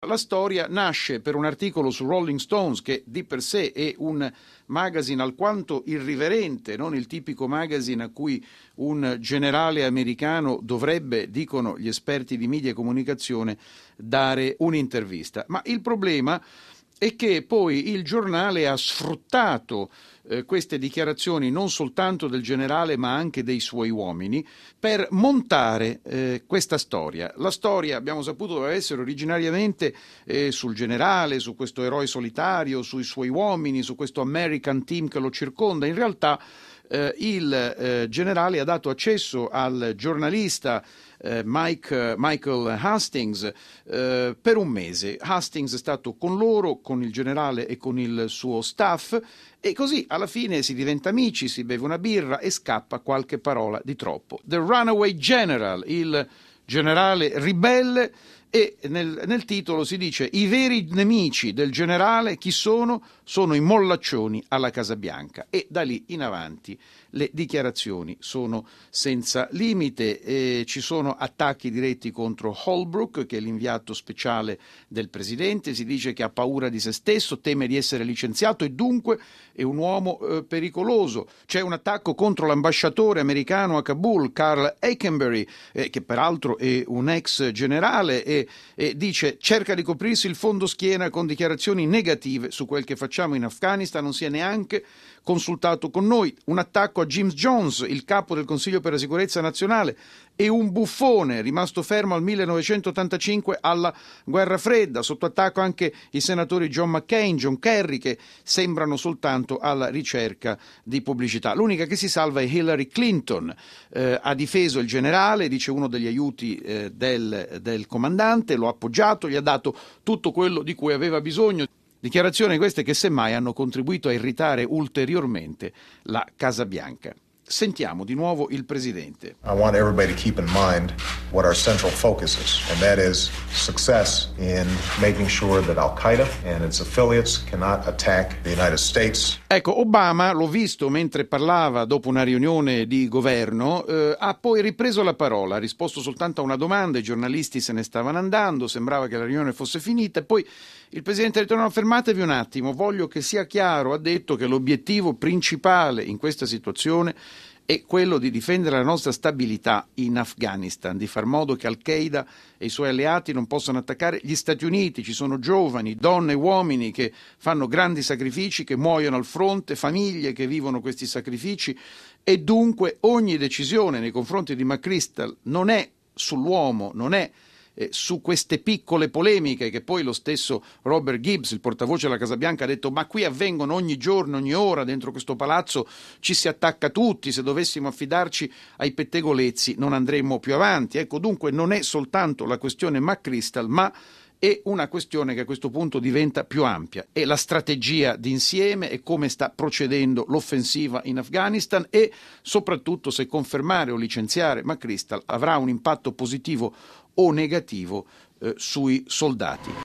La storia nasce per un articolo su Rolling Stones, che di per sé è un magazine alquanto irriverente, non il tipico magazine a cui un generale americano dovrebbe, dicono gli esperti di media e comunicazione, dare un'intervista. Ma il problema è che poi il giornale ha sfruttato queste dichiarazioni non soltanto del generale ma anche dei suoi uomini per montare questa storia. La storia, abbiamo saputo, doveva essere originariamente sul generale, su questo eroe solitario, sui suoi uomini, su questo American team che lo circonda. In realtà il generale ha dato accesso al giornalista Michael Hastings per un mese. Hastings è stato con loro, con il generale e con il suo staff, e così alla fine si diventa amici, si beve una birra e scappa qualche parola di troppo. The Runaway General, il generale ribelle, e nel titolo si dice: i veri nemici del generale chi sono? Sono i mollaccioni alla Casa Bianca. E da lì in avanti le dichiarazioni sono senza limite. Ci sono attacchi diretti contro Holbrooke, che è l'inviato speciale del presidente. Si dice che ha paura di se stesso, teme di essere licenziato e dunque è un uomo pericoloso. C'è un attacco contro l'ambasciatore americano a Kabul, Carl Eikenberry, che peraltro è un ex generale, e dice: cerca di coprirsi il fondo schiena con dichiarazioni negative su quel che facciamo in Afghanistan, non si è neanche consultato con noi. Un attacco a James Jones, il capo del Consiglio per la sicurezza nazionale, e un buffone rimasto fermo al 1985 alla guerra fredda. Sotto attacco anche i senatori John McCain, John Kerry, che sembrano soltanto alla ricerca di pubblicità. L'unica che si salva è Hillary Clinton. Ha difeso il generale, dice uno degli aiuti del comandante, lo ha appoggiato, gli ha dato tutto quello di cui aveva bisogno. Dichiarazioni queste che semmai hanno contribuito a irritare ulteriormente la Casa Bianca. Sentiamo di nuovo il presidente. I want everybody to keep in mind what our central focus is, and that is success in making sure that Al-Qaeda and its affiliates cannot attack the United States. Ecco, Obama, l'ho visto mentre parlava dopo una riunione di governo, ha poi ripreso la parola, ha risposto soltanto a una domanda, i giornalisti se ne stavano andando, sembrava che la riunione fosse finita, e poi il presidente ha detto: no, fermatevi un attimo, voglio che sia chiaro, ha detto, che l'obiettivo principale in questa situazione è quello di difendere la nostra stabilità in Afghanistan, di far modo che Al-Qaeda e i suoi alleati non possano attaccare gli Stati Uniti. Ci sono giovani, donne e uomini che fanno grandi sacrifici, che muoiono al fronte, famiglie che vivono questi sacrifici, e dunque ogni decisione nei confronti di McChrystal non è sull'uomo, non è su queste piccole polemiche che poi lo stesso Robert Gibbs, il portavoce della Casa Bianca, ha detto: ma qui avvengono ogni giorno, ogni ora, dentro questo palazzo ci si attacca tutti, se dovessimo affidarci ai pettegolezzi non andremmo più avanti. Ecco, dunque non è soltanto la questione McChrystal, ma è una questione che a questo punto diventa più ampia. È la strategia d'insieme e come sta procedendo l'offensiva in Afghanistan, e soprattutto se confermare o licenziare McChrystal avrà un impatto positivo o negativo sui soldati.